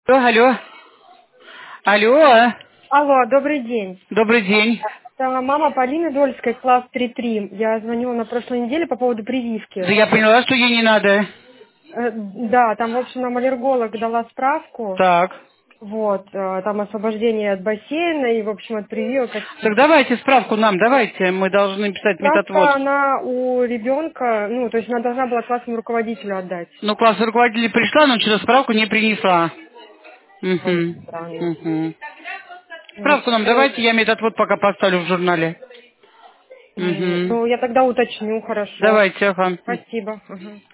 Алло. Алло. Алло, добрый день. Добрый день. Это мама Полины Дольской, класс 3-3. Я звонила на прошлой неделе по поводу Да прививки. я поняла, что ей не надо. Да, там, в общем, нам аллерголог дала справку. Так. Вот, там освобождение от бассейна и, в общем, от прививок. Так давайте справку нам, давайте. Мы должны писать Справка, методвод. она у ребенка, ну, то есть она должна была классному руководителю отдать. Ну, класс руководитель пришла, но что-то справку не принесла. Очень Угу. странно. Угу. Вот. Справку нам давайте, я методвод пока поставлю в журнале. Угу. Ну, я тогда уточню, хорошо. Давайте, ага. Спасибо. Ага.